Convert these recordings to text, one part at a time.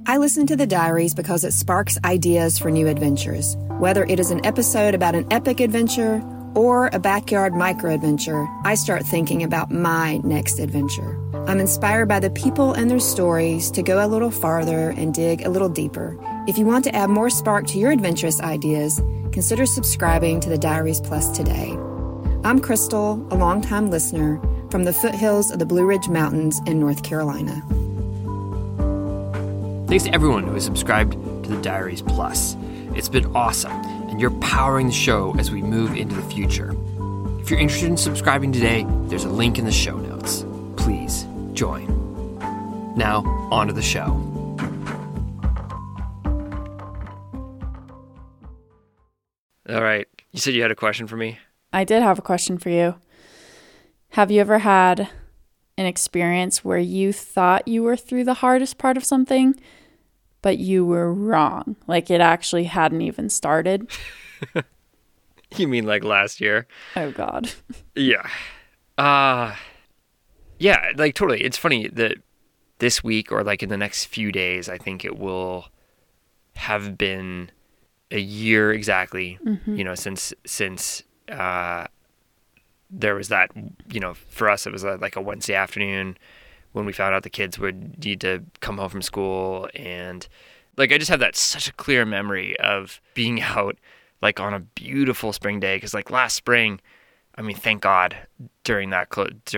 I listen to the diaries because it sparks ideas for new adventures. Whether it is an episode about an epic adventure or a backyard micro-adventure, I start thinking about my next adventure. I'm inspired by the people and their stories to go a little farther and dig a little deeper. If you want to add more spark to your adventurous ideas, consider subscribing to the Diaries Plus today. I'm Crystal, a longtime listener from the foothills of the Blue Ridge Mountains in North Carolina. Thanks to everyone who has subscribed to the Diaries Plus. It's been awesome, and you're powering the show as we move into the future. If you're interested in subscribing today, there's a link in the show notes. Please join. Now, on to the show. All right. You said you had a question for me? I did have a question for you. Have you ever had an experience where you thought you were through the hardest part of something, but you were wrong? Like it actually hadn't even started? You mean like last year? Oh, God. Yeah. Yeah, like totally. It's funny that this week or like in the next few days, I think it will have been a year exactly, since there was that, for us, it was like a Wednesday afternoon when we found out the kids would need to come home from school. And like, I just have such a clear memory of being out like on a beautiful spring day. Cause like last spring, I mean, thank God during that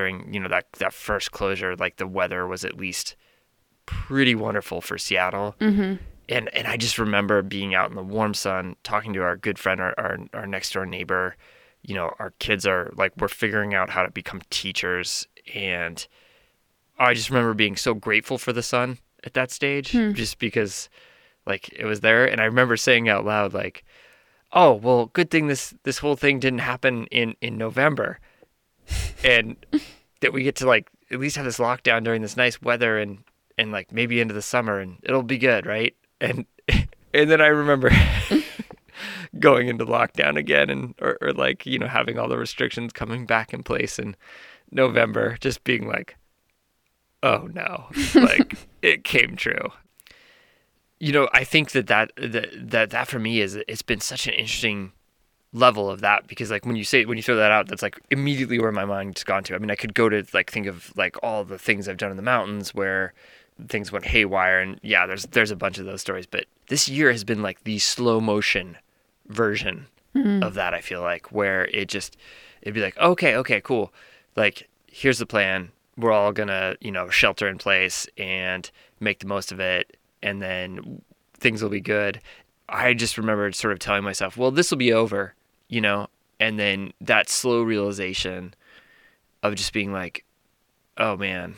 first closure, like the weather was at least pretty wonderful for Seattle. Mm-hmm. And I just remember being out in the warm sun, talking to our good friend, our next door neighbor. Our kids are like, we're figuring out how to become teachers. And I just remember being so grateful for the sun at that stage, just because like it was there. And I remember saying out loud, like, oh, well, good thing this whole thing didn't happen in November. And that we get to like, at least have this lockdown during this nice weather and like maybe into the summer and it'll be good. Right. And then I remember going into lockdown again and or like, having all the restrictions coming back in place in November, just being like, oh no, like it came true. I think that for me it's been such an interesting level of that, because like when you throw that out, that's like immediately where my mind's gone to. I mean, I could go to like think of like all the things I've done in the mountains where things went haywire, and yeah, there's a bunch of those stories, but this year has been like the slow motion version of that. I feel like where it'd be like, okay, cool. Like, here's the plan. We're all gonna, shelter in place and make the most of it. And then things will be good. I just remember sort of telling myself, well, this will be over, and then that slow realization of just being like, oh man,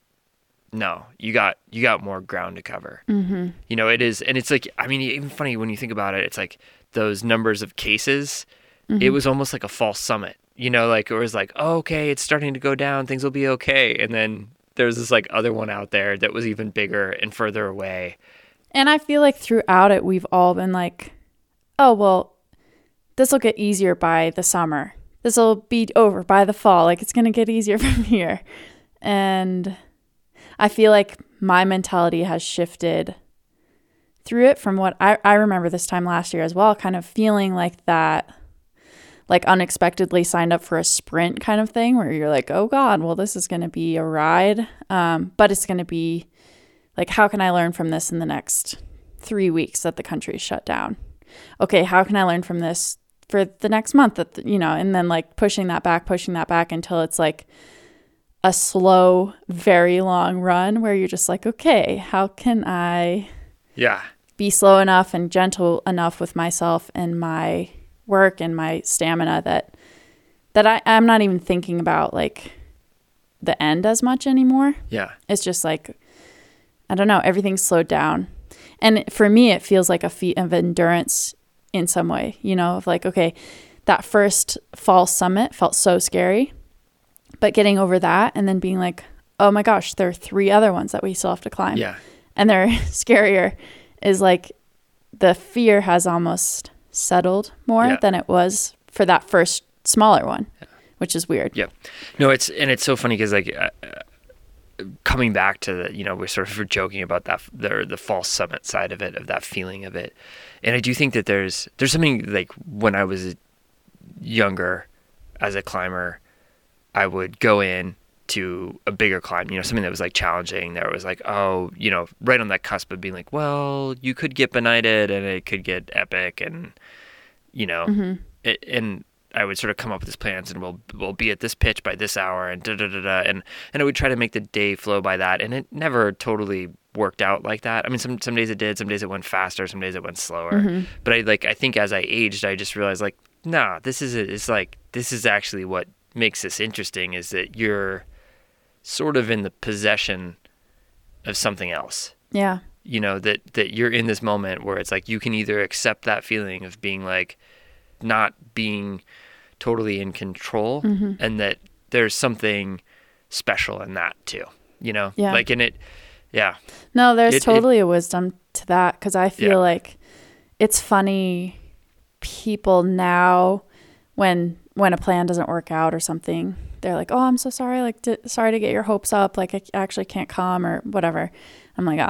no, you got more ground to cover. Mm-hmm. It is. And it's like, I mean, even funny when you think about it, it's like those numbers of cases, it was almost like a false summit, like it was like, oh, okay, it's starting to go down. Things will be okay. And then there's this like other one out there that was even bigger and further away. And I feel like throughout it, we've all been like, oh, well, this will get easier by the summer. This will be over by the fall. Like, it's going to get easier from here. And I feel like my mentality has shifted through it from what I remember this time last year as well, kind of feeling like that, like unexpectedly signed up for a sprint kind of thing where you're like, oh God, well, this is going to be a ride. But it's going to be like, how can I learn from this in the next 3 weeks that the country is shut down? Okay, how can I learn from this for the next month and then like pushing that back until it's like a slow, very long run where you're just like, okay, how can I be slow enough and gentle enough with myself and my work and my stamina that I'm not even thinking about like the end as much anymore. Yeah. It's just like, I don't know, everything's slowed down. And for me, it feels like a feat of endurance in some way, of like, okay, that first fall summit felt so scary, but getting over that and then being like, oh my gosh, there are 3 other ones that we still have to climb. Yeah. And they're scarier is like the fear has almost settled more than it was for that first smaller one, which is weird. Yeah. No, it's so funny because like coming back to we're sort of joking about that, the false summit side of it, of that feeling of it. And I do think that there's something like when I was younger as a climber, I would go in to a bigger climb, something that was like challenging. There was like, right on that cusp of being like, well, you could get benighted and it could get epic, and and I would sort of come up with these plans, and we'll be at this pitch by this hour, and and I would try to make the day flow by that, and it never totally worked out like that. I mean, some days it did, some days it went faster, some days it went slower. But I think as I aged, I just realized like, nah, this is it. It's like, this is actually what makes this interesting, is that you're sort of in the possession of something else. Yeah. That you're in this moment where it's like you can either accept that feeling of being like not being totally in control, and that there's something special in that too, Yeah. Like in it, yeah. No, there's totally a wisdom to that, because I feel like it's funny, people now when a plan doesn't work out or something, they're like, oh, I'm so sorry, like sorry to get your hopes up, like I actually can't come or whatever. I'm like,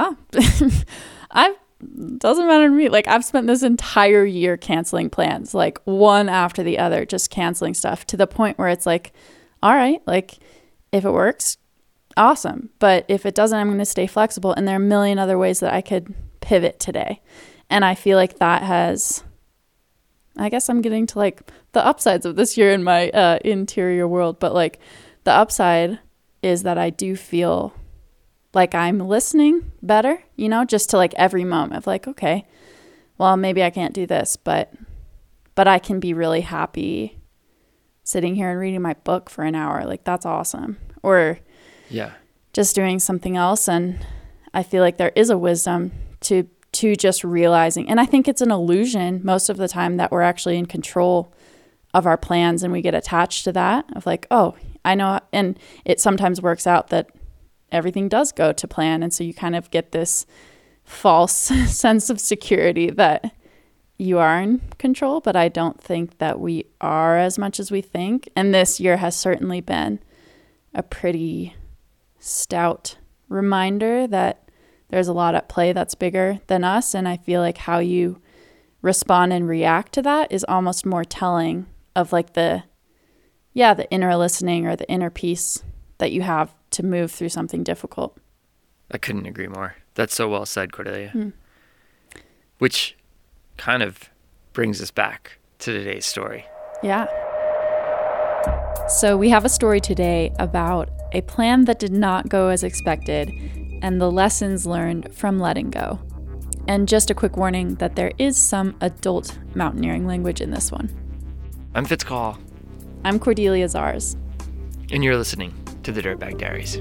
doesn't matter to me. Like, I've spent this entire year canceling plans, like one after the other, just canceling stuff, to the point where it's like, all right, like if it works, awesome. But if it doesn't, I'm going to stay flexible. And there are a million other ways that I could pivot today. And I feel like that I guess I'm getting to like the upsides of this year in my interior world. But like the upside is that I do feel like I'm listening better, just to like every moment of like, okay, well, maybe I can't do this, but I can be really happy sitting here and reading my book for an hour. Like, that's awesome. Or just doing something else. And I feel like there is a wisdom to just realizing, and I think it's an illusion most of the time, that we're actually in control of our plans, and we get attached to that of like, oh, I know. And it sometimes works out that everything does go to plan. And so you kind of get this false sense of security that you are in control, but I don't think that we are as much as we think. And this year has certainly been a pretty stout reminder that there's a lot at play that's bigger than us. And I feel like how you respond and react to that is almost more telling of like the inner listening or the inner peace that you have to move through something difficult. I couldn't agree more. That's so well said, Cordelia. Which kind of brings us back to today's story. Yeah. So we have a story today about a plan that did not go as expected and the lessons learned from letting go. And just a quick warning that there is some adult mountaineering language in this one. I'm Fitzcall. I'm Cordelia Zars. And you're listening to the Dirtbag Diaries.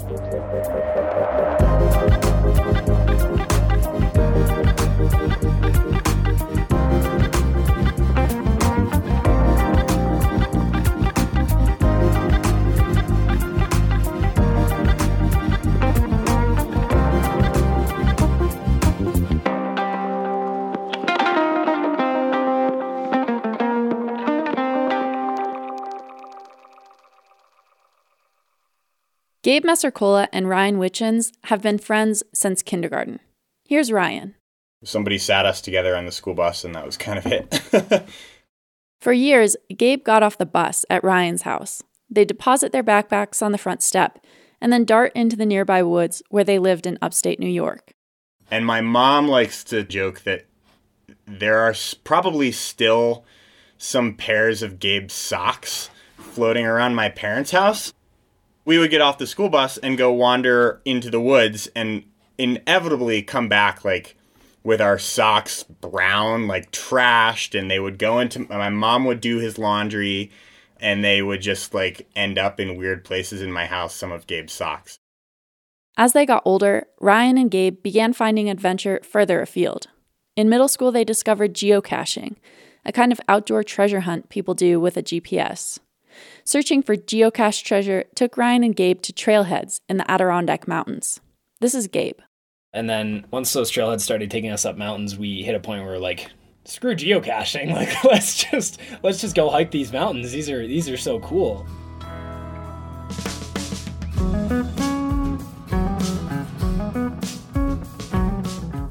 Gabe Messer-Cola and Ryan Wichens have been friends since kindergarten. Here's Ryan. Somebody sat us together on the school bus, and that was kind of it. For years, Gabe got off the bus at Ryan's house. They deposit their backpacks on the front step and then dart into the nearby woods where they lived in upstate New York. And my mom likes to joke that there are probably still some pairs of Gabe's socks floating around my parents' house. We would get off the school bus and go wander into the woods and inevitably come back like with our socks brown, like trashed, and they would go into, my mom would do his laundry, and they would just like end up in weird places in my house, some of Gabe's socks. As they got older, Ryan and Gabe began finding adventure further afield. In middle school, they discovered geocaching, a kind of outdoor treasure hunt people do with a GPS. Searching for geocached treasure took Ryan and Gabe to trailheads in the Adirondack Mountains. This is Gabe. And then once those trailheads started taking us up mountains, we hit a point where we're like, screw geocaching. Like, let's just go hike these mountains. These are so cool.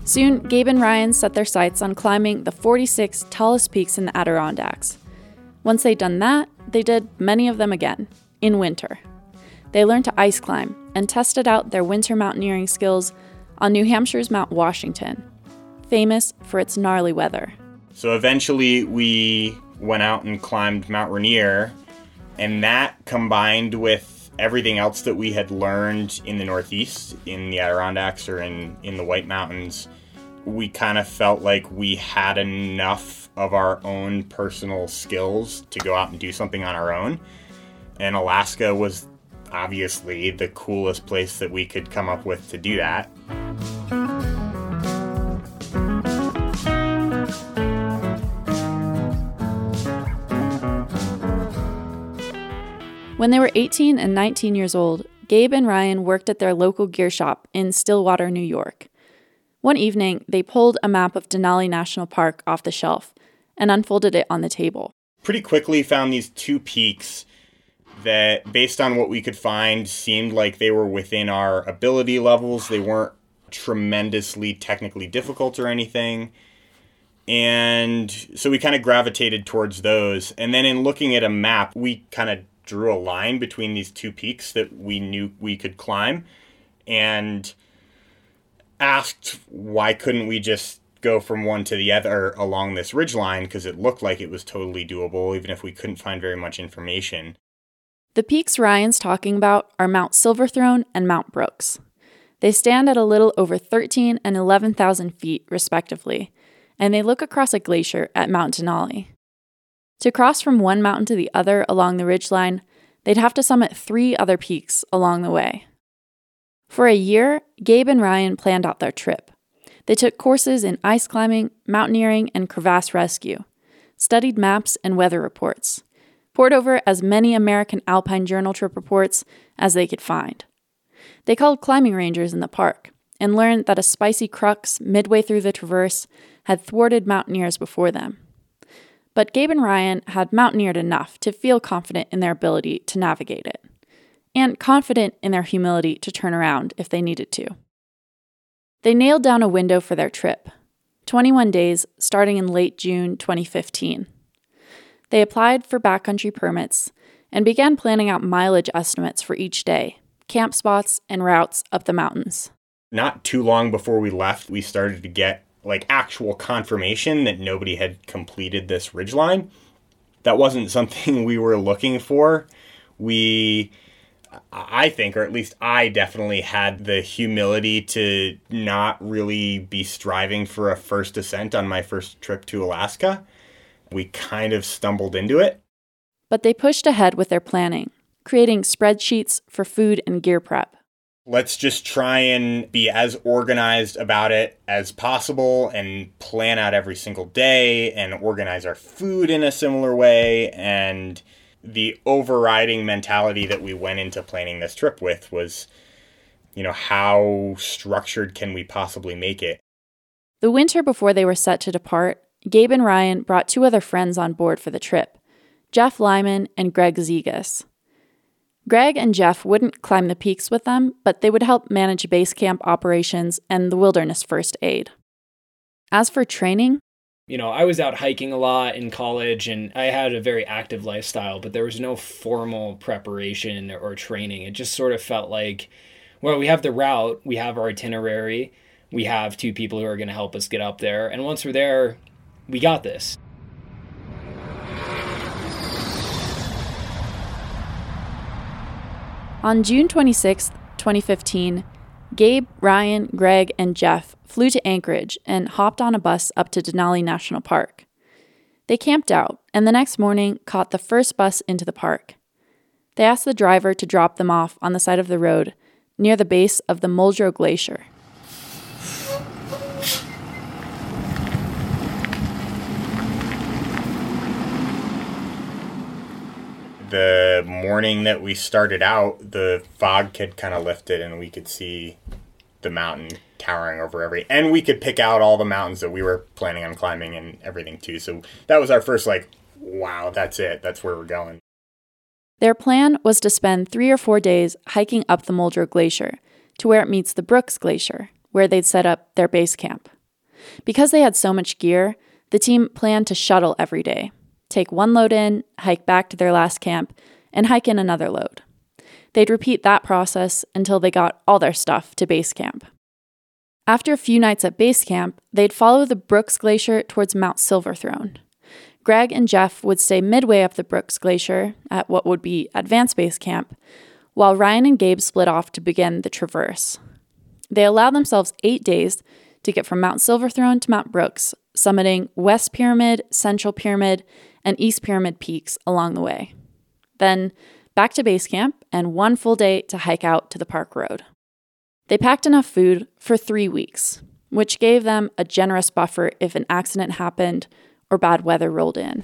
Soon, Gabe and Ryan set their sights on climbing the 46 tallest peaks in the Adirondacks. Once they'd done that, they did many of them again, in winter. They learned to ice climb and tested out their winter mountaineering skills on New Hampshire's Mount Washington, famous for its gnarly weather. So eventually we went out and climbed Mount Rainier, and that combined with everything else that we had learned in the Northeast, in the Adirondacks or in the White Mountains, we kind of felt like we had enough of our own personal skills to go out and do something on our own. And Alaska was obviously the coolest place that we could come up with to do that. When they were 18 and 19 years old, Gabe and Ryan worked at their local gear shop in Stillwater, New York. One evening, they pulled a map of Denali National Park off the shelf and unfolded it on the table. Pretty quickly found these two peaks that, based on what we could find, seemed like they were within our ability levels. They weren't tremendously technically difficult or anything. And so we kind of gravitated towards those. And then in looking at a map, we kind of drew a line between these two peaks that we knew we could climb and asked why couldn't we just go from one to the other along this ridgeline, because it looked like it was totally doable even if we couldn't find very much information. The peaks Ryan's talking about are Mount Silverthrone and Mount Brooks. They stand at a little over 13 and 11,000 feet, respectively, and they look across a glacier at Mount Denali. To cross from one mountain to the other along the ridgeline, they'd have to summit 3 other peaks along the way. For a year, Gabe and Ryan planned out their trip. They took courses in ice climbing, mountaineering, and crevasse rescue, studied maps and weather reports, pored over as many American Alpine Journal trip reports as they could find. They called climbing rangers in the park and learned that a spicy crux midway through the traverse had thwarted mountaineers before them. But Gabe and Ryan had mountaineered enough to feel confident in their ability to navigate it, and confident in their humility to turn around if they needed to. They nailed down a window for their trip, 21 days starting in late June 2015. They applied for backcountry permits and began planning out mileage estimates for each day, camp spots, and routes up the mountains. Not too long before we left, we started to get actual confirmation that nobody had completed this ridgeline. That wasn't something we were looking for. I think, or at least I definitely had the humility to not really be striving for a first ascent on my first trip to Alaska. We kind of stumbled into it. But they pushed ahead with their planning, creating spreadsheets for food and gear prep. Let's just try and be as organized about it as possible and plan out every single day and organize our food in a similar way. And the overriding mentality that we went into planning this trip with was, how structured can we possibly make it? The winter before they were set to depart, Gabe and Ryan brought 2 other friends on board for the trip, Jeff Lyman and Greg Zegas. Greg and Jeff wouldn't climb the peaks with them, but they would help manage base camp operations and the wilderness first aid. As for training, I was out hiking a lot in college and I had a very active lifestyle, but there was no formal preparation or training. It just sort of felt like, well, we have the route, we have our itinerary, we have 2 people who are going to help us get up there. And once we're there, we got this. On June 26, 2015, Gabe, Ryan, Greg, and Jeff flew to Anchorage and hopped on a bus up to Denali National Park. They camped out, and the next morning caught the first bus into the park. They asked the driver to drop them off on the side of the road near the base of the Muldrow Glacier. The morning that we started out, the fog had kind of lifted and we could see the mountain towering over and we could pick out all the mountains that we were planning on climbing and everything too. So that was our first wow, that's it. That's where we're going. Their plan was to spend 3 or 4 days hiking up the Muldrow Glacier to where it meets the Brooks Glacier, where they'd set up their base camp. Because they had so much gear, the team planned to shuttle every day, take one load in, hike back to their last camp, and hike in another load. They'd repeat that process until they got all their stuff to base camp. After a few nights at base camp, they'd follow the Brooks Glacier towards Mount Silverthrone. Greg and Jeff would stay midway up the Brooks Glacier at what would be Advanced Base Camp, while Ryan and Gabe split off to begin the traverse. They allowed themselves 8 days to get from Mount Silverthrone to Mount Brooks, summiting West Pyramid, Central Pyramid, and East Pyramid peaks along the way. Then back to base camp and 1 full day to hike out to the park road. They packed enough food for 3 weeks, which gave them a generous buffer if an accident happened or bad weather rolled in.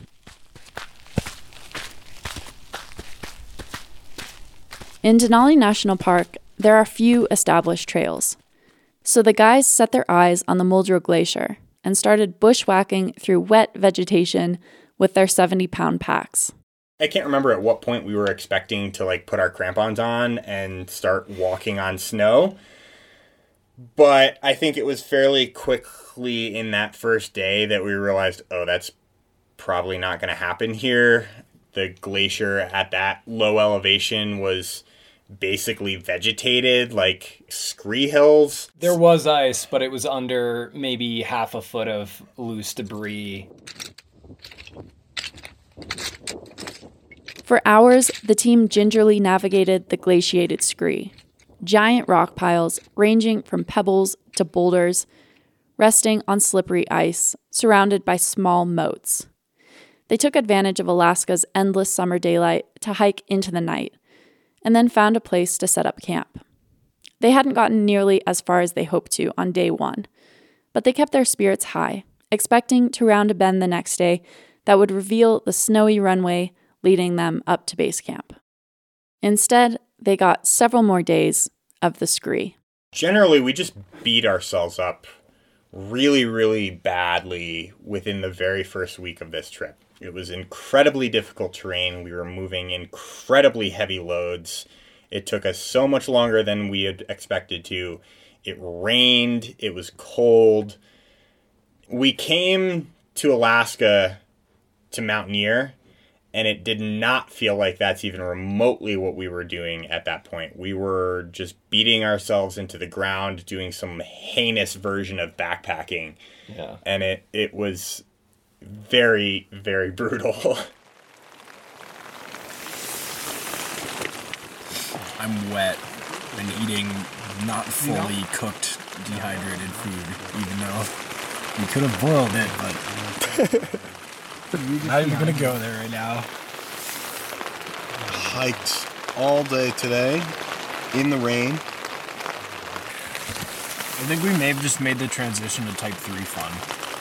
In Denali National Park, there are few established trails. So the guys set their eyes on the Muldrow Glacier and started bushwhacking through wet vegetation with their 70-pound packs. I can't remember at what point we were expecting to put our crampons on and start walking on snow. But I think it was fairly quickly in that first day that we realized, that's probably not going to happen here. The glacier at that low elevation was basically vegetated like scree hills. There was ice, but it was under maybe half a foot of loose debris. For hours, the team gingerly navigated the glaciated scree. Giant rock piles ranging from pebbles to boulders, resting on slippery ice, surrounded by small moats. They took advantage of Alaska's endless summer daylight to hike into the night, and then found a place to set up camp. They hadn't gotten nearly as far as they hoped to on day 1, but they kept their spirits high, expecting to round a bend the next day that would reveal the snowy runway leading them up to base camp. Instead, they got several more days of the scree. Generally, we just beat ourselves up really, really badly within the very first week of this trip. It was incredibly difficult terrain. We were moving incredibly heavy loads. It took us so much longer than we had expected to. It rained. It was cold. We came to Alaska to mountaineer, and it did not feel like that's even remotely what we were doing at that point. We were just beating ourselves into the ground, doing some heinous version of backpacking. Yeah. And it was very, very brutal. I'm wet and eating not fully cooked, dehydrated food, even though we could have boiled it, but not even going to go there right now. Hiked all day today in the rain. I think we may have just made the transition to Type 3 fun.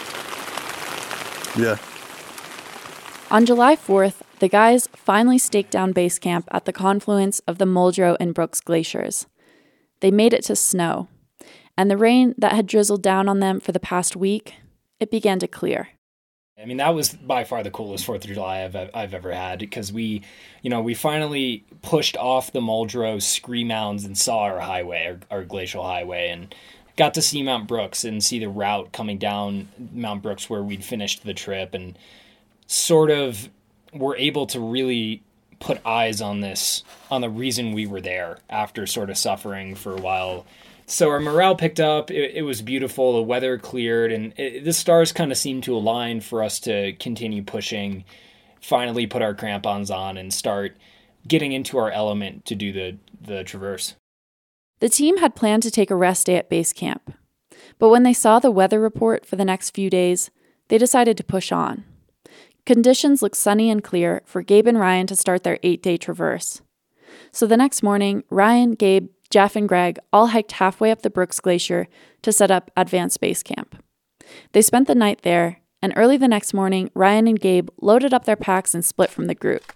Yeah. On July 4th, the guys finally staked down base camp at the confluence of the Muldrow and Brooks glaciers. They made it to snow, and the rain that had drizzled down on them for the past week, it began to clear. I mean, that was by far the coolest 4th of July I've ever had, because we finally pushed off the Muldrow scree mounds and saw our highway, our glacial highway, and got to see Mount Brooks and see the route coming down Mount Brooks where we'd finished the trip, and sort of were able to really put eyes on the reason we were there after sort of suffering for a while. So our morale picked up. It was beautiful. The weather cleared, and the stars kind of seemed to align for us to continue pushing, finally put our crampons on, and start getting into our element to do the traverse. The team had planned to take a rest day at base camp, but when they saw the weather report for the next few days, they decided to push on. Conditions looked sunny and clear for Gabe and Ryan to start their 8-day traverse. So the next morning, Ryan, Gabe, Jeff, and Greg all hiked halfway up the Brooks Glacier to set up Advanced Base Camp. They spent the night there, and early the next morning, Ryan and Gabe loaded up their packs and split from the group.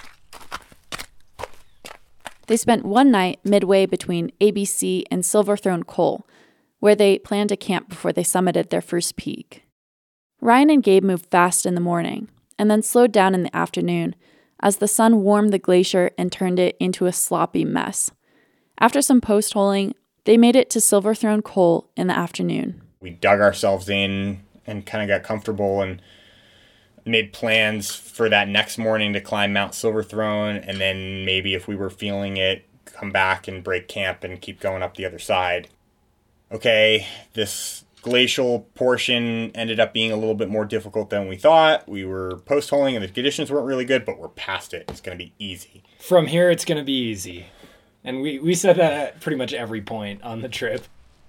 They spent one night midway between ABC and Silverthrone Col, where they planned to camp before they summited their first peak. Ryan and Gabe moved fast in the morning, and then slowed down in the afternoon as the sun warmed the glacier and turned it into a sloppy mess. After some post-holing, they made it to Silverthrone Col in the afternoon. We dug ourselves in and kind of got comfortable and made plans for that next morning to climb Mount Silverthrone, and then maybe if we were feeling it, come back and break camp and keep going up the other side. Okay, this glacial portion ended up being a little bit more difficult than we thought. We were post-holing and the conditions weren't really good, but we're past it. It's going to be easy. From here, it's going to be easy. And we said that at pretty much every point on the trip.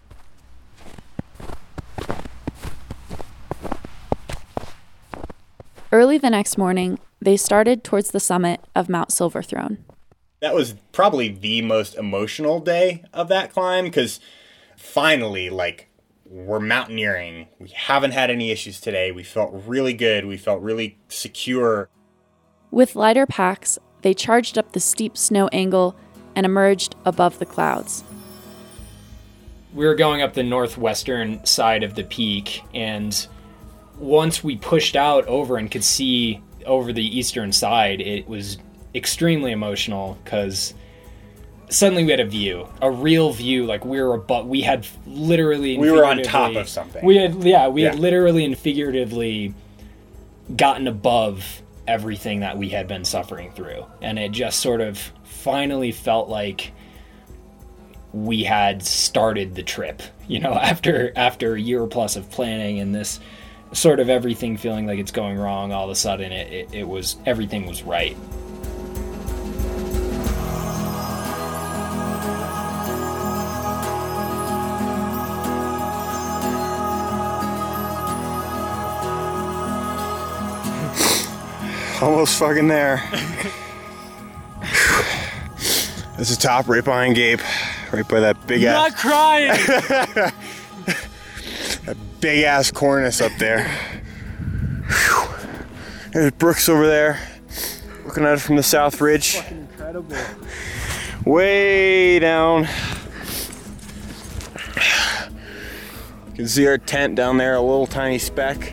Early the next morning, they started towards the summit of Mount Silverthrone. That was probably the most emotional day of that climb, because finally, we're mountaineering. We haven't had any issues today. We felt really good. We felt really secure. With lighter packs, they charged up the steep snow angle and emerged above the clouds. We were going up the northwestern side of the peak, and once we pushed out over and could see over the eastern side, it was extremely emotional because suddenly we had a view, a real view. We had literally, we were on top of something. We had literally and figuratively gotten above everything that we had been suffering through, and it just sort of finally felt like we had started the trip. After a year plus of planning and this sort of everything feeling like it's going wrong, all of a sudden it was, everything was right. Almost fucking there. This is top right behind Gabe. Right by that big ass. Not crying! That big ass cornice up there. There's Brooks over there. Looking at it from the south ridge. Fucking incredible. Way down. You can see our tent down there, a little tiny speck.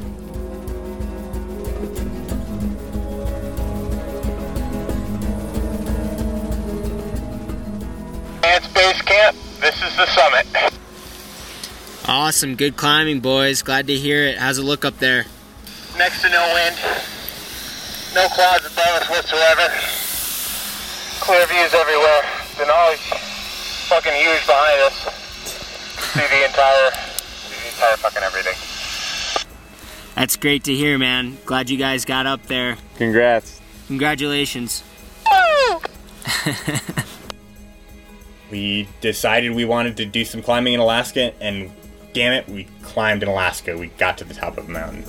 Base camp. This is the summit. Awesome, good climbing, boys. Glad to hear it. How's it look up there? Next to no wind. No clouds above us whatsoever. Clear views everywhere. Denali's fucking huge behind us. See the entire fucking everything. That's great to hear, man. Glad you guys got up there. Congrats. Congratulations. We decided we wanted to do some climbing in Alaska, and damn it, we climbed in Alaska. We got to the top of the mountain.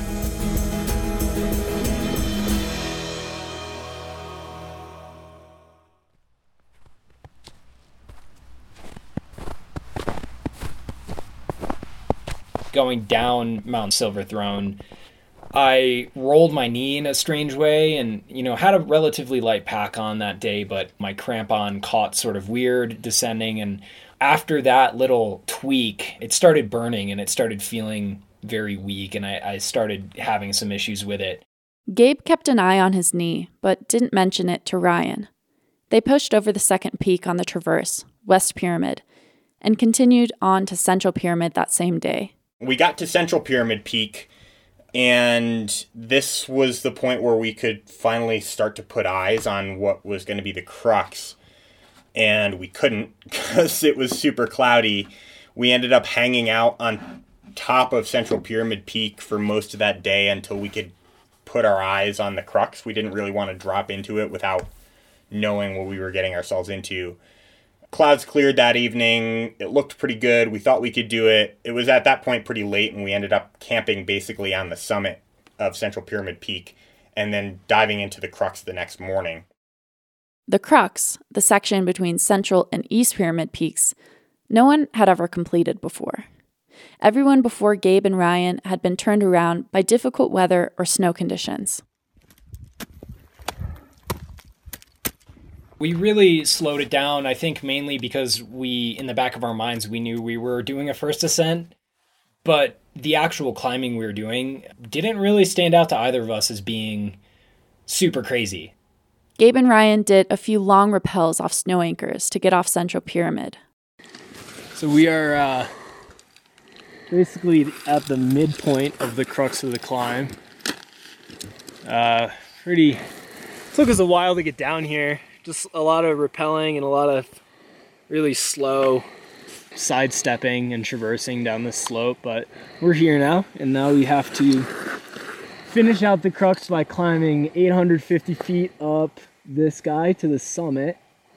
Going down Mount Silverthrone, I rolled my knee in a strange way and, had a relatively light pack on that day, but my crampon caught sort of weird descending. And after that little tweak, it started burning and it started feeling very weak, and I started having some issues with it. Gabe kept an eye on his knee, but didn't mention it to Ryan. They pushed over the second peak on the traverse, West Pyramid, and continued on to Central Pyramid that same day. We got to Central Pyramid Peak, and this was the point where we could finally start to put eyes on what was going to be the crux. And we couldn't because it was super cloudy. We ended up hanging out on top of Central Pyramid Peak for most of that day until we could put our eyes on the crux. We didn't really want to drop into it without knowing what we were getting ourselves into. Clouds cleared that evening. It looked pretty good. We thought we could do it. It was at that point pretty late, and we ended up camping basically on the summit of Central Pyramid Peak and then diving into the crux the next morning. The crux, the section between Central and East Pyramid Peaks, no one had ever completed before. Everyone before Gabe and Ryan had been turned around by difficult weather or snow conditions. We really slowed it down, I think mainly because in the back of our minds, we knew we were doing a first ascent, but the actual climbing we were doing didn't really stand out to either of us as being super crazy. Gabe and Ryan did a few long rappels off snow anchors to get off Central Pyramid. So we are basically at the midpoint of the crux of the climb. Took us a while to get down here. Just a lot of rappelling and a lot of really slow sidestepping and traversing down this slope, but we're here now, and now we have to finish out the crux by climbing 850 feet up this guy to the summit,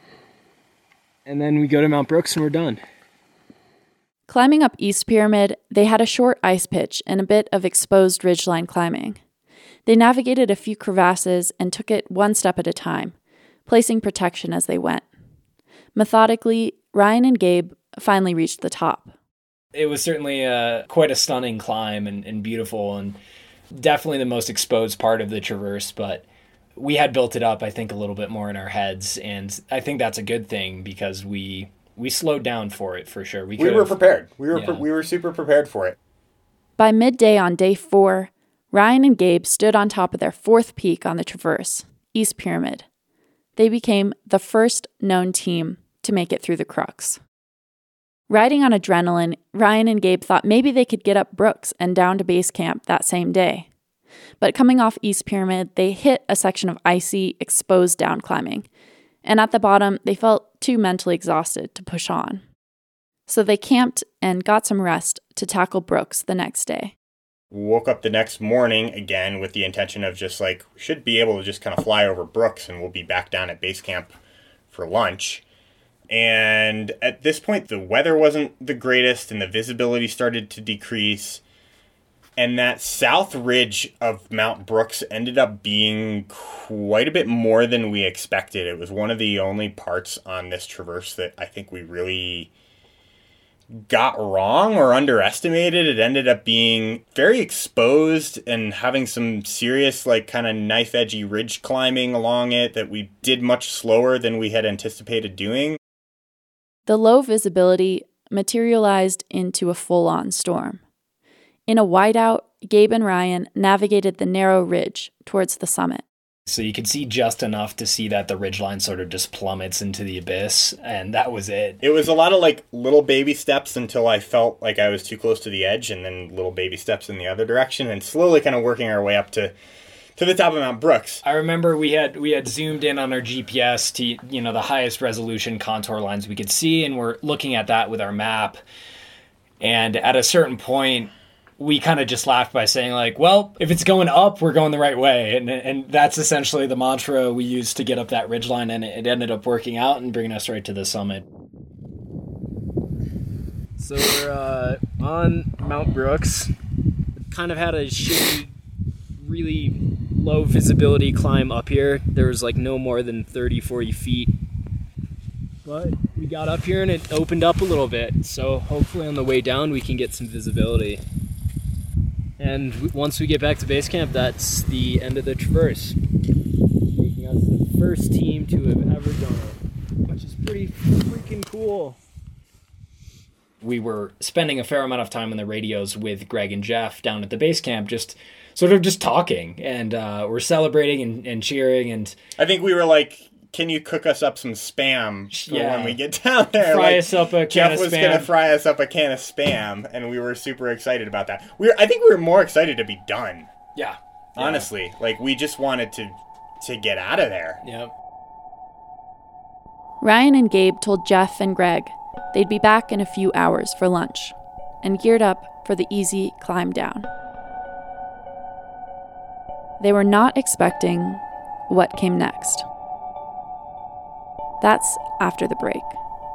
and then we go to Mount Brooks and we're done. Climbing up East Pyramid, they had a short ice pitch and a bit of exposed ridgeline climbing. They navigated a few crevasses and took it one step at a time, placing protection as they went. Methodically, Ryan and Gabe finally reached the top. It was certainly quite a stunning climb and beautiful, and definitely the most exposed part of the traverse, but we had built it up, I think, a little bit more in our heads, and I think that's a good thing because we slowed down for it, for sure. We were prepared. We were super prepared for it. By midday on day 4, Ryan and Gabe stood on top of their 4th peak on the traverse, East Pyramid. They became the first known team to make it through the crux. Riding on adrenaline, Ryan and Gabe thought maybe they could get up Brooks and down to base camp that same day. But coming off East Pyramid, they hit a section of icy, exposed down climbing, and at the bottom, they felt too mentally exhausted to push on. So they camped and got some rest to tackle Brooks the next day. We woke up the next morning again with the intention of just we should be able to just kind of fly over Brooks and we'll be back down at base camp for lunch. And at this point, the weather wasn't the greatest and the visibility started to decrease. And that south ridge of Mount Brooks ended up being quite a bit more than we expected. It was one of the only parts on this traverse that I think we really got wrong or underestimated. It ended up being very exposed and having some serious kind of knife edgy ridge climbing along it that we did much slower than we had anticipated doing. The low visibility materialized into a full-on storm. In a whiteout, Gabe and Ryan navigated the narrow ridge towards the summit. So you could see just enough to see that the ridgeline sort of just plummets into the abyss, and that was it. It was a lot of little baby steps until I felt like I was too close to the edge, and then little baby steps in the other direction, and slowly kind of working our way up to the top of Mount Brooks. I remember we had zoomed in on our GPS to the highest resolution contour lines we could see, and we're looking at that with our map. And at a certain point, we kind of just laughed by saying well, if it's going up, we're going the right way. And that's essentially the mantra we used to get up that ridgeline, and it ended up working out and bringing us right to the summit. So we're on Mount Brooks. Kind of had a shitty, really low visibility climb up here. There was no more than 30, 40 feet. But we got up here and it opened up a little bit. So hopefully on the way down we can get some visibility. And once we get back to base camp, that's the end of the traverse, making us the first team to have ever done it, which is pretty freaking cool. We were spending a fair amount of time on the radios with Greg and Jeff down at the base camp, just talking, and we're celebrating and cheering. And I think we were can you cook us up some Spam for when we get down there? Fry us up a can Jeff of was Spam. going to fry us up a can of Spam, and we were super excited about that. I think we were more excited to be done. Yeah. Honestly. We just wanted to get out of there. Yep. Ryan and Gabe told Jeff and Greg they'd be back in a few hours for lunch and geared up for the easy climb down. They were not expecting what came next. That's after the break.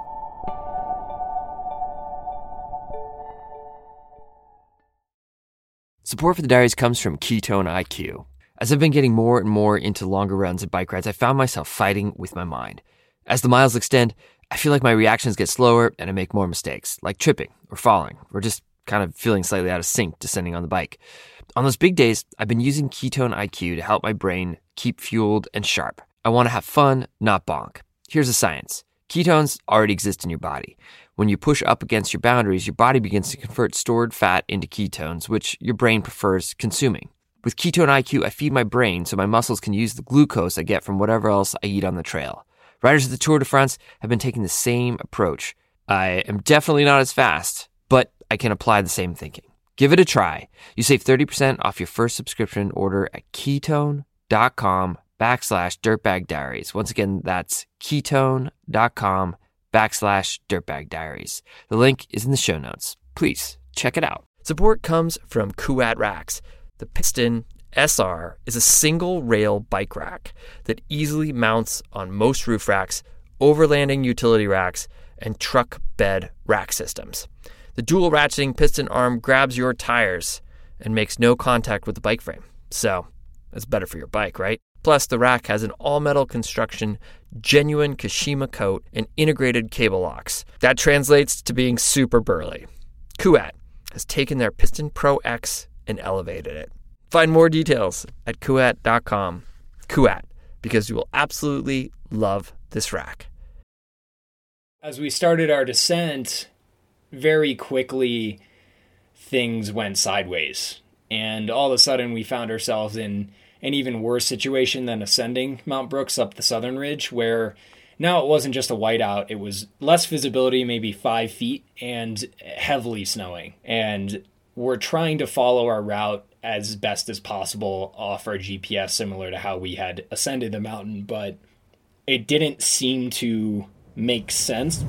Support for the Diaries comes from Ketone IQ. As I've been getting more and more into longer runs and bike rides, I found myself fighting with my mind. As the miles extend, I feel like my reactions get slower and I make more mistakes, like tripping or falling, or just kind of feeling slightly out of sync descending on the bike. On those big days, I've been using Ketone IQ to help my brain keep fueled and sharp. I want to have fun, not bonk. Here's the science. Ketones already exist in your body. When you push up against your boundaries, your body begins to convert stored fat into ketones, which your brain prefers consuming. With Ketone IQ, I feed my brain so my muscles can use the glucose I get from whatever else I eat on the trail. Riders of the Tour de France have been taking the same approach. I am definitely not as fast, but I can apply the same thinking. Give it a try. You save 30% off your first subscription order at ketone.com/dirtbagdiaries. Once again, that's ketone.com/dirtbagdiaries. The link is in the show notes. Please check it out. Support comes from Kuat Racks. The Piston SR is a single rail bike rack that easily mounts on most roof racks, overlanding utility racks, and truck bed rack systems. The dual ratcheting piston arm grabs your tires and makes no contact with the bike frame. So, it's better for your bike, right? Plus, the rack has an all-metal construction, genuine Kashima coat, and integrated cable locks. That translates to being super burly. Kuat has taken their Piston Pro X and elevated it. Find more details at kuat.com. Kuat, because you will absolutely love this rack. As we started our descent, very quickly things went sideways. And all of a sudden we found ourselves in an even worse situation than ascending Mount Brooks up the southern ridge, where now it wasn't just a whiteout, it was less visibility, maybe 5 feet, and heavily snowing. And we're trying to follow our route as best as possible off our GPS, similar to how we had ascended the mountain, but it didn't seem to make sense.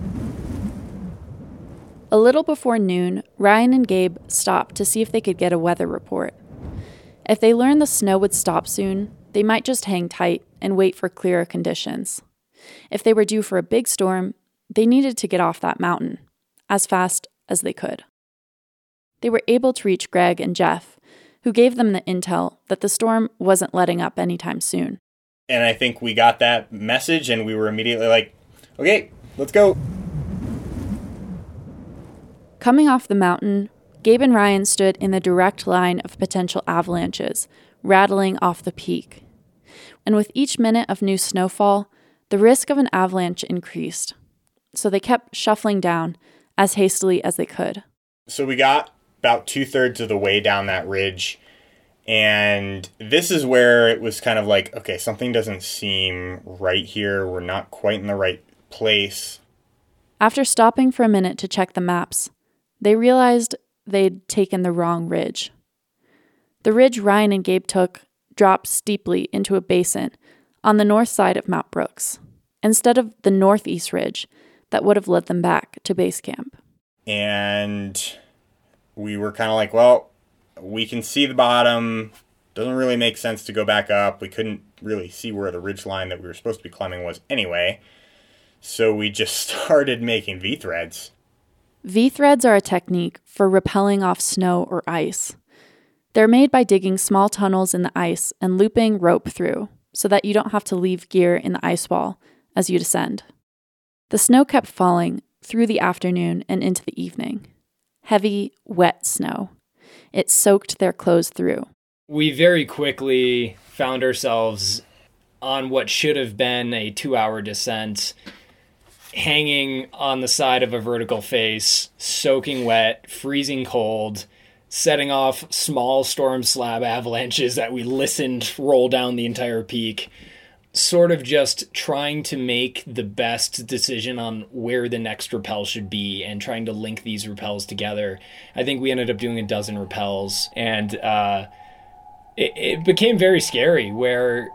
A little before noon, Ryan and Gabe stopped to see if they could get a weather report. If they learned the snow would stop soon, they might just hang tight and wait for clearer conditions. If they were due for a big storm, they needed to get off that mountain as fast as they could. They were able to reach Greg and Jeff, who gave them the intel that the storm wasn't letting up anytime soon. And I think we got that message and we were immediately like, okay, let's go. Coming off the mountain, Gabe and Ryan stood in the direct line of potential avalanches, rattling off the peak. And with each minute of new snowfall, the risk of an avalanche increased. So they kept shuffling down as hastily as they could. So we got about 2/3 of the way down that ridge. And this is where it was kind of like, okay, something doesn't seem right here. We're not quite in the right place. After stopping for a minute to check the maps, they realized they'd taken the wrong ridge. The ridge Ryan and Gabe took dropped steeply into a basin on the north side of Mount Brooks, instead of the northeast ridge that would have led them back to base camp. And we were kind of like, well, we can see the bottom. Doesn't really make sense to go back up. We couldn't really see where the ridge line that we were supposed to be climbing was anyway. So we just started making V-threads. V-threads are a technique for rappelling off snow or ice. They're made by digging small tunnels in the ice and looping rope through so that you don't have to leave gear in the ice wall as you descend. The snow kept falling through the afternoon and into the evening. Heavy, wet snow. It soaked their clothes through. We very quickly found ourselves on what should have been a 2-hour descent, hanging on the side of a vertical face, soaking wet, freezing cold, setting off small storm slab avalanches that we listened roll down the entire peak, sort of just trying to make the best decision on where the next rappel should be and trying to link these rappels together. I think we ended up doing 12 rappels, and it became very scary where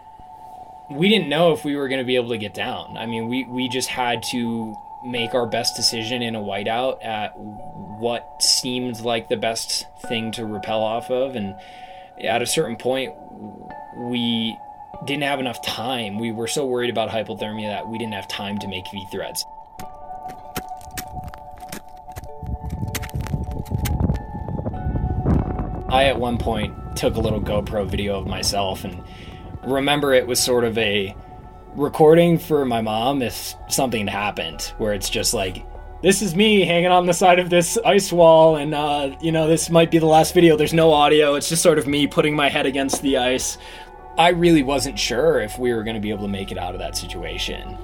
we didn't know if we were going to be able to get down. I mean, we just had to make our best decision in a whiteout at what seemed like the best thing to rappel off of. And at a certain point, we didn't have enough time. We were so worried about hypothermia that we didn't have time to make V-threads. I, at one point, took a little GoPro video of myself, and remember it was sort of a recording for my mom if something happened, where it's just like, this is me hanging on the side of this ice wall, and this might be the last video. There's no audio. It's just sort of me putting my head against the ice. I really wasn't sure if we were going to be able to make it out of that situation.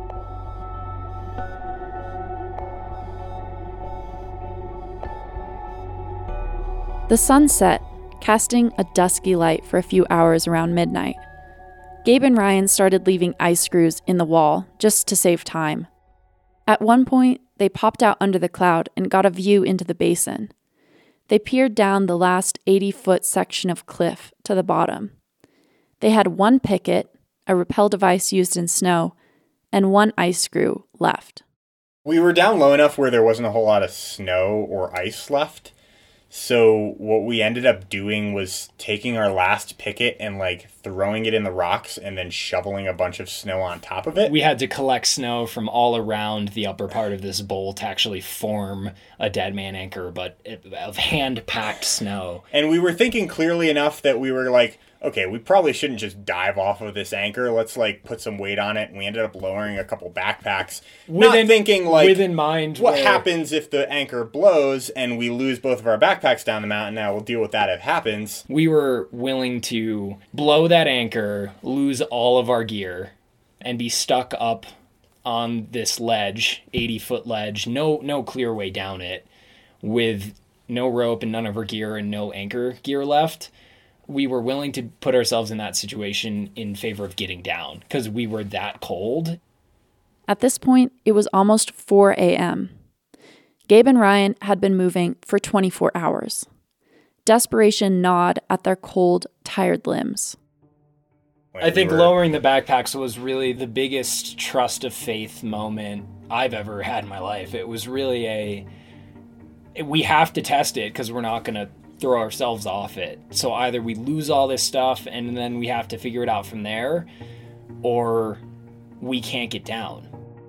The sun set, casting a dusky light for a few hours around midnight. Gabe and Ryan started leaving ice screws in the wall just to save time. At one point, they popped out under the cloud and got a view into the basin. They peered down the last 80-foot section of cliff to the bottom. They had one picket, a rappel device used in snow, and one ice screw left. We were down low enough where there wasn't a whole lot of snow or ice left. So what we ended up doing was taking our last picket and like throwing it in the rocks and then shoveling a bunch of snow on top of it. We had to collect snow from all around the upper part of this bowl to actually form a dead man anchor, but of hand-packed snow. And we were thinking clearly enough that we were like, okay, we probably shouldn't just dive off of this anchor. Let's like put some weight on it. And we ended up lowering a couple backpacks. Not thinking like, within mind, what happens if the anchor blows and we lose both of our backpacks down the mountain? Now we'll deal with that if it happens. We were willing to blow that anchor, lose all of our gear, and be stuck up on this ledge, 80-foot ledge, no clear way down it, with no rope and none of our gear and no anchor gear left. We were willing to put ourselves in that situation in favor of getting down because we were that cold. At this point, it was almost 4 a.m. Gabe and Ryan had been moving for 24 hours. Desperation gnawed at their cold, tired limbs. I think lowering the backpacks was really the biggest trust of faith moment I've ever had in my life. It was really we have to test it because we're not going to throw ourselves off it. So either we lose all this stuff and then we have to figure it out from there, or we can't get down.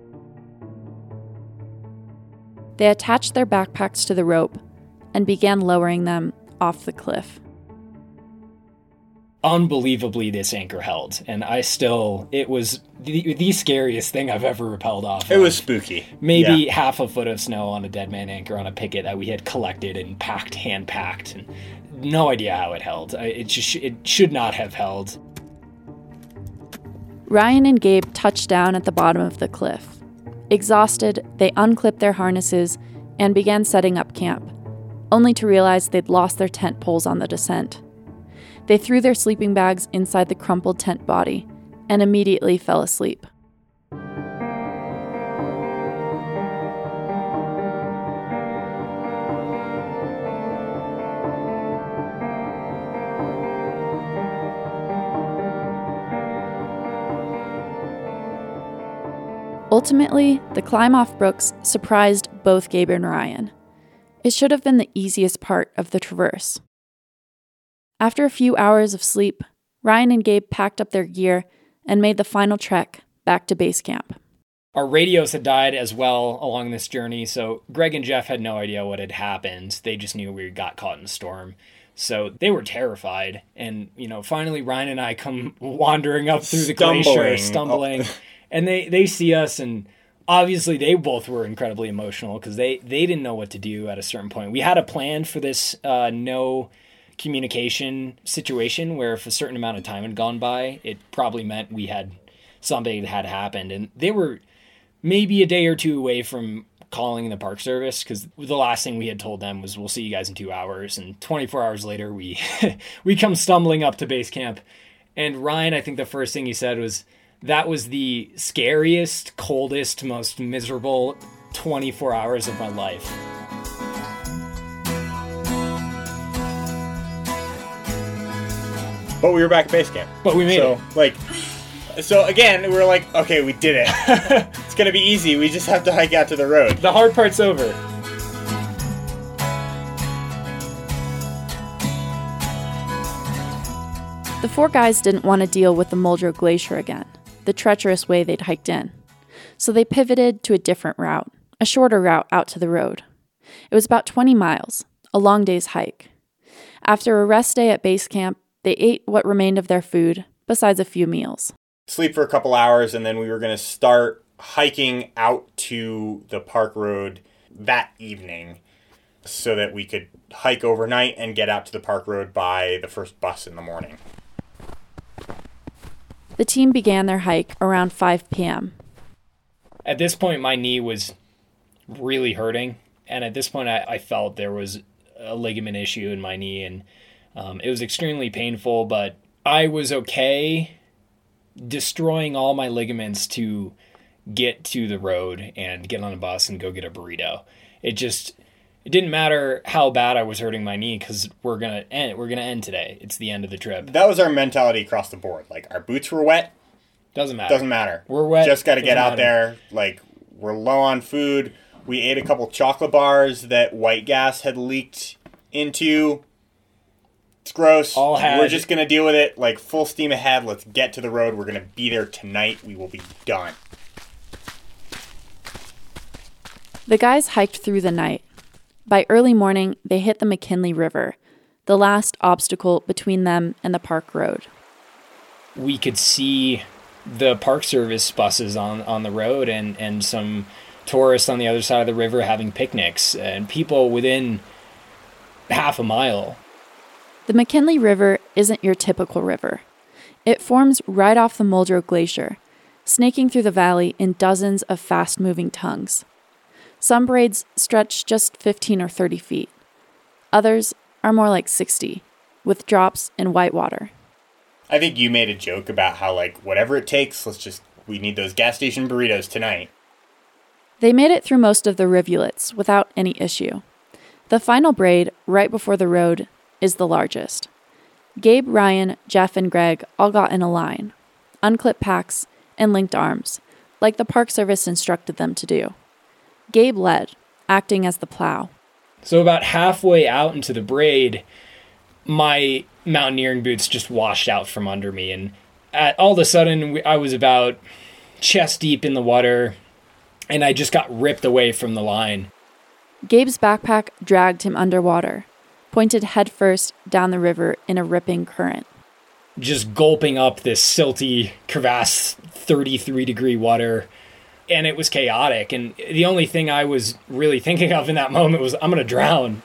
They attached their backpacks to the rope and began lowering them off the cliff. Unbelievably, this anchor held, and it was the scariest thing I've ever rappelled off. It was spooky. Maybe half a foot of snow on a dead man anchor on a picket that we had collected and hand packed, and no idea how it held. It should not have held. Ryan and Gabe touched down at the bottom of the cliff. Exhausted, they unclipped their harnesses and began setting up camp, only to realize they'd lost their tent poles on the descent. They threw their sleeping bags inside the crumpled tent body and immediately fell asleep. Ultimately, the climb off Brooks surprised both Gabe and Ryan. It should have been the easiest part of the traverse. After a few hours of sleep, Ryan and Gabe packed up their gear and made the final trek back to base camp. Our radios had died as well along this journey, so Greg and Jeff had no idea what had happened. They just knew we got caught in a storm. So they were terrified. And, finally Ryan and I come wandering up through the glacier, stumbling. And they see us, and obviously they both were incredibly emotional because they didn't know what to do at a certain point. We had a plan for this no communication situation where if a certain amount of time had gone by, it probably meant we had something that had happened. And they were maybe a day or two away from calling the Park Service because the last thing we had told them was, we'll see you guys in 2 hours. And 24 hours later, we come stumbling up to base camp. And Ryan, I think the first thing he said was, that was the scariest, coldest, most miserable 24 hours of my life. But we were back at base camp. But we made it. So again, we were like, okay, we did it. It's going to be easy. We just have to hike out to the road. The hard part's over. The four guys didn't want to deal with the Muldrow Glacier again, the treacherous way they'd hiked in. So they pivoted to a different route, a shorter route out to the road. It was about 20 miles, a long day's hike. After a rest day at base camp, they ate what remained of their food, besides a few meals. Sleep for a couple hours, and then we were going to start hiking out to the park road that evening so that we could hike overnight and get out to the park road by the first bus in the morning. The team began their hike around 5 p.m. At this point, my knee was really hurting, and at this point, I felt there was a ligament issue in my knee, and it was extremely painful, but I was okay destroying all my ligaments to get to the road and get on a bus and go get a burrito. It didn't matter how bad I was hurting my knee because we're gonna end today. It's the end of the trip. That was our mentality across the board. Like, our boots were wet. Doesn't matter. We're wet. Just got to get out there. Like, we're low on food. We ate a couple chocolate bars that White Gas had leaked into. It's gross. We're just going to deal with it. Like, full steam ahead. Let's get to the road. We're going to be there tonight. We will be done. The guys hiked through the night. By early morning, they hit the McKinley River, the last obstacle between them and the park road. We could see the Park Service buses on the road and some tourists on the other side of the river having picnics and people within half a mile. The McKinley River isn't your typical river. It forms right off the Muldrow Glacier, snaking through the valley in dozens of fast-moving tongues. Some braids stretch just 15 or 30 feet. Others are more like 60, with drops in white water. I think you made a joke about how, like, whatever it takes, we need those gas station burritos tonight. They made it through most of the rivulets without any issue. The final braid, right before the road, is the largest. Gabe, Ryan, Jeff, and Greg all got in a line, unclipped packs, and linked arms, like the Park Service instructed them to do. Gabe led, acting as the plow. So about halfway out into the braid, my mountaineering boots just washed out from under me, and all of a sudden I was about chest deep in the water, and I just got ripped away from the line. Gabe's backpack dragged him underwater, pointed headfirst down the river in a ripping current. Just gulping up this silty, crevasse, 33-degree water, and it was chaotic. And the only thing I was really thinking of in that moment was, I'm going to drown.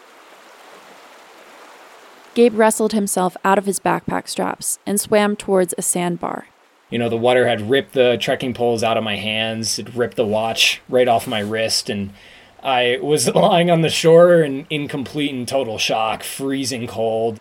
Gabe wrestled himself out of his backpack straps and swam towards a sandbar. You know, the water had ripped the trekking poles out of my hands. It ripped the watch right off my wrist. And I was lying on the shore in complete and total shock, freezing cold.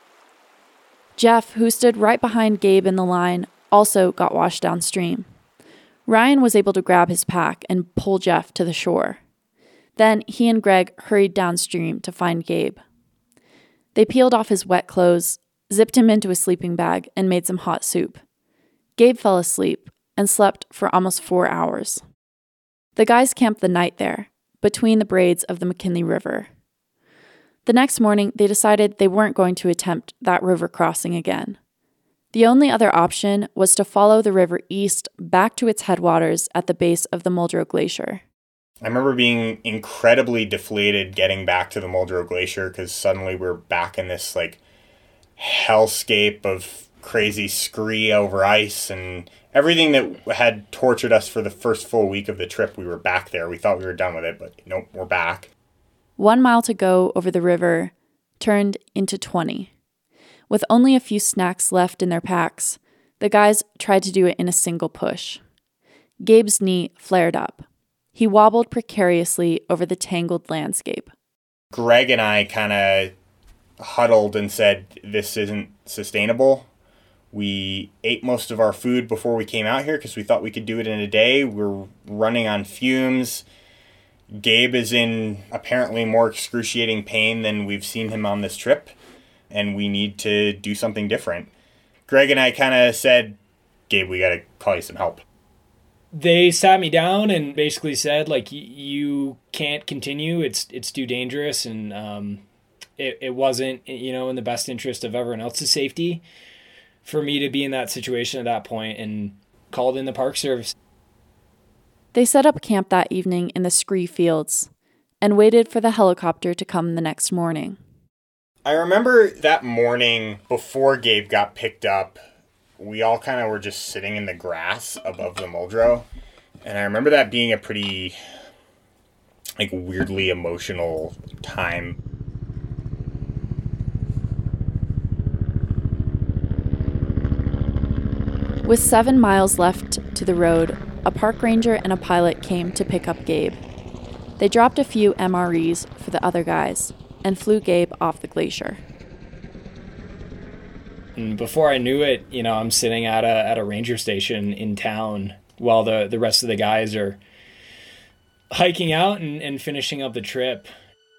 Jeff, who stood right behind Gabe in the line, also got washed downstream. Ryan was able to grab his pack and pull Jeff to the shore. Then he and Greg hurried downstream to find Gabe. They peeled off his wet clothes, zipped him into a sleeping bag, and made some hot soup. Gabe fell asleep and slept for almost 4 hours. The guys camped the night there, between the braids of the McKinley River. The next morning, they decided they weren't going to attempt that river crossing again. The only other option was to follow the river east back to its headwaters at the base of the Muldrow Glacier. I remember being incredibly deflated getting back to the Muldrow Glacier because suddenly we're back in this, like, hellscape of crazy scree over ice and everything that had tortured us for the first full week of the trip. We were back there. We thought we were done with it, but nope, we're back. 1 mile to go over the river turned into 20. With only a few snacks left in their packs, the guys tried to do it in a single push. Gabe's knee flared up. He wobbled precariously over the tangled landscape. Greg and I kind of huddled and said, this isn't sustainable. We ate most of our food before we came out here because we thought we could do it in a day. We're running on fumes. Gabe is in apparently more excruciating pain than we've seen him on this trip, and we need to do something different. Greg and I kind of said, Gabe, we got to call you some help. They sat me down and basically said, like, you can't continue. It's too dangerous, and it wasn't, in the best interest of everyone else's safety for me to be in that situation at that point, and called in the Park Service. They set up camp that evening in the scree fields and waited for the helicopter to come the next morning. I remember that morning before Gabe got picked up, we all kind of were just sitting in the grass above the Muldrow. And I remember that being a pretty, weirdly emotional time. With 7 miles left to the road, a park ranger and a pilot came to pick up Gabe. They dropped a few MREs for the other guys and flew Gabe off the glacier. And before I knew it, I'm sitting at a ranger station in town while the rest of the guys are hiking out and finishing up the trip.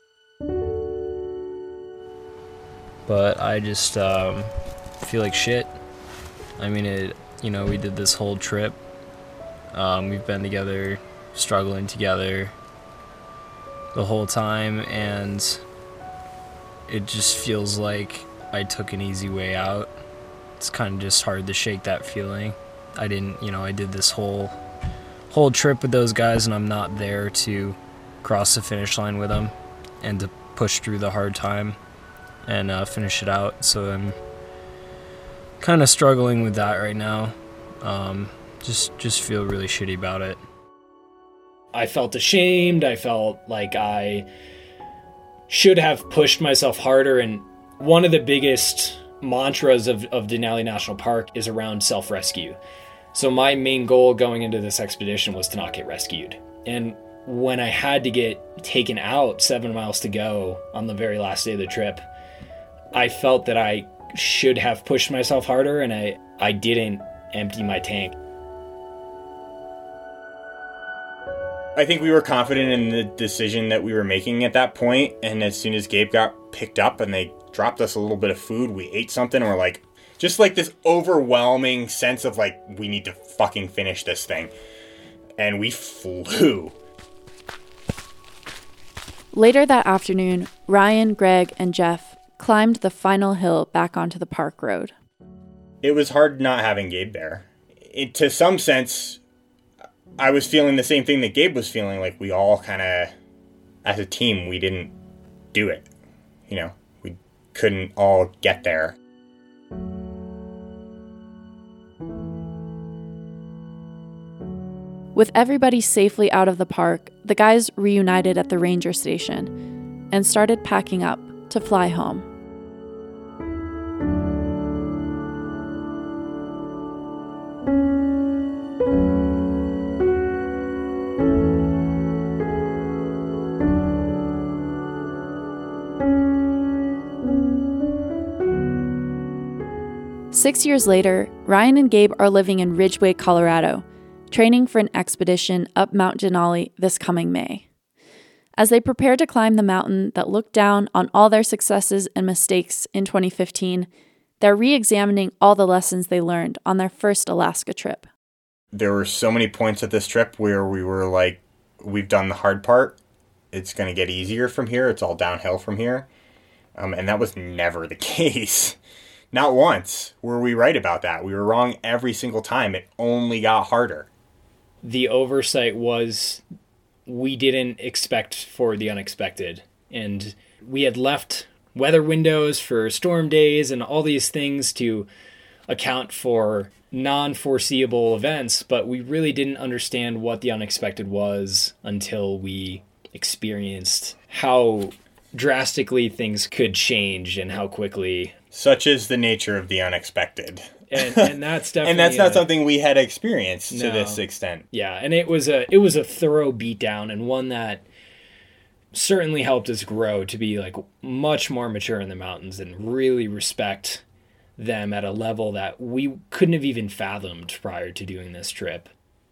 But I just feel like shit. I mean, we did this whole trip. We've been together, struggling together the whole time, and it just feels like I took an easy way out. It's kind of just hard to shake that feeling. I did this whole trip with those guys, and I'm not there to cross the finish line with them and to push through the hard time and finish it out. So I'm kind of struggling with that right now. Just feel really shitty about it. I felt ashamed. I felt like I should have pushed myself harder. And one of the biggest mantras of Denali National Park is around self-rescue. So my main goal going into this expedition was to not get rescued. And when I had to get taken out 7 miles to go on the very last day of the trip, I felt that I should have pushed myself harder, and I didn't empty my tank. I think we were confident in the decision that we were making at that point, and as soon as Gabe got picked up and they dropped us a little bit of food, we ate something, and we're like, just like this overwhelming sense of like, we need to fucking finish this thing. And we flew. Later that afternoon, Ryan, Greg, and Jeff climbed the final hill back onto the park road. It was hard not having Gabe there. To some sense, I was feeling the same thing that Gabe was feeling, like we all kind of, as a team, we didn't do it. We couldn't all get there. With everybody safely out of the park, the guys reunited at the ranger station and started packing up to fly home. Six years later, Ryan and Gabe are living in Ridgway, Colorado, training for an expedition up Mount Denali this coming May. As they prepare to climb the mountain that looked down on all their successes and mistakes in 2015, they're re-examining all the lessons they learned on their first Alaska trip. There were so many points at this trip where we were like, we've done the hard part. It's going to get easier from here. It's all downhill from here. And that was never the case. Not once were we right about that. We were wrong every single time. It only got harder. The oversight was we didn't expect for the unexpected. And we had left weather windows for storm days and all these things to account for non-foreseeable events, but we really didn't understand what the unexpected was until we experienced how drastically things could change and how quickly. Such is the nature of the unexpected. And that's definitely and that's not something we had experienced to this extent. Yeah, and it was a thorough beatdown, and one that certainly helped us grow to be like much more mature in the mountains and really respect them at a level that we couldn't have even fathomed prior to doing this trip.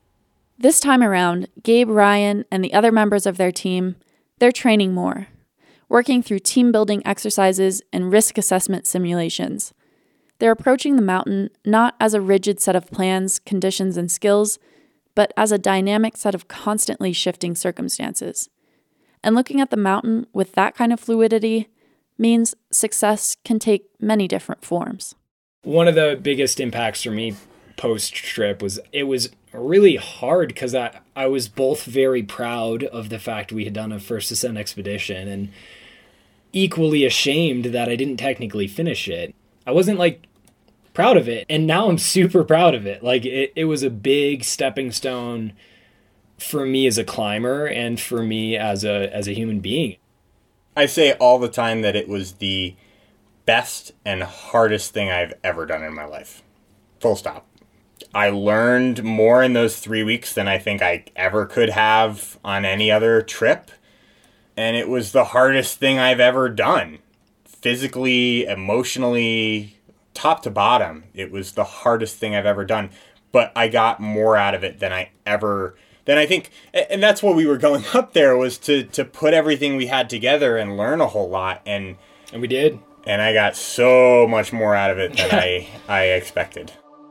This time around, Gabe, Ryan, and the other members of their team, they're training more, working through team building exercises and risk assessment simulations. They're approaching the mountain not as a rigid set of plans, conditions, and skills, but as a dynamic set of constantly shifting circumstances. And looking at the mountain with that kind of fluidity means success can take many different forms. One of the biggest impacts for me post-trip was it was really hard because I was both very proud of the fact we had done a first ascent expedition and equally ashamed that I didn't technically finish it. I wasn't proud of it, and now I'm super proud of it. It was a big stepping stone for me as a climber and for me as a human being. I say all the time that it was the best and hardest thing I've ever done in my life. Full stop. I learned more in those 3 weeks than I think I ever could have on any other trip. And it was the hardest thing I've ever done. Physically, emotionally, top to bottom. It was the hardest thing I've ever done. But I got more out of it than I ever then I think, and that's what we were going up there, was to put everything we had together and learn a whole lot. And we did. And I got so much more out of it than I expected.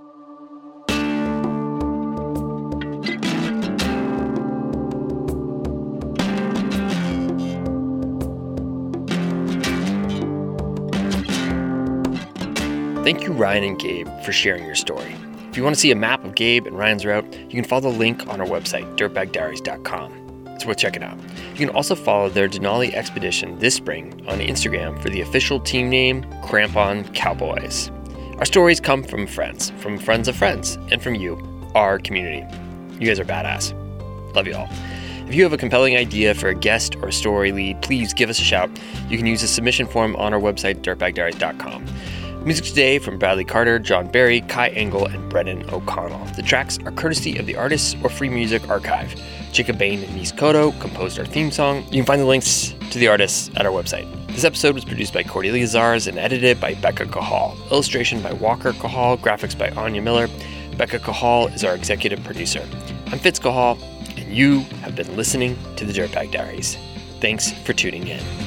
Thank you, Ryan and Gabe, for sharing your story. If you want to see a map of Gabe and Ryan's route, you can follow the link on our website, dirtbagdiaries.com. It's worth checking out. You can also follow their Denali expedition this spring on Instagram for the official team name, Crampon Cowboys. Our stories come from friends of friends, and from you, our community. You guys are badass. Love you all. If you have a compelling idea for a guest or a story lead, please give us a shout. You can use the submission form on our website, dirtbagdiaries.com. Music today from Bradley Carter, John Barry, Kai Engel, and Brendan O'Connell. The tracks are courtesy of the Artists or Free Music Archive. Jacob Bain and Nis Cotto composed our theme song. You can find the links to the artists at our website. This episode was produced by Cordelia Zars and edited by Becca Cahal. Illustration by Walker Cahal, graphics by Anya Miller. Becca Cahal is our executive producer. I'm Fitz Cahal, and you have been listening to the Dirtbag Diaries. Thanks for tuning in.